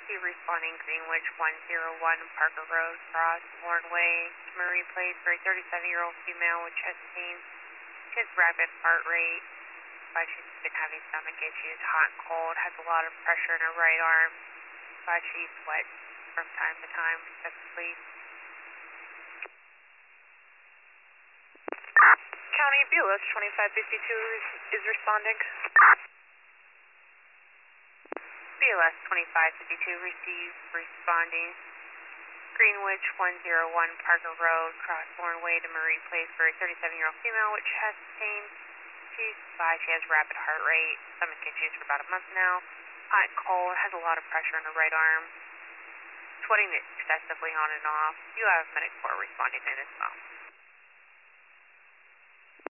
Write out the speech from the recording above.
responding Greenwich 101 Parker Road, Cross, Warren Way, Marie Place for a 37-year-old female with chest pain. She has rapid heart rate, but she's been having stomach issues, hot and cold, has a lot of pressure in her right arm, but she sweats from time to time, excessively. County BLS 2552 is responding. BLS 2552 received responding Greenwich 101 Parker Road, Cross Warren Way to Marie Place for a 37-year-old female with chest pain. She has rapid heart rate, stomach issues for about a month now, hot and cold, has a lot of pressure in her right arm, sweating excessively on and off. You have Medic 4 responding in as well.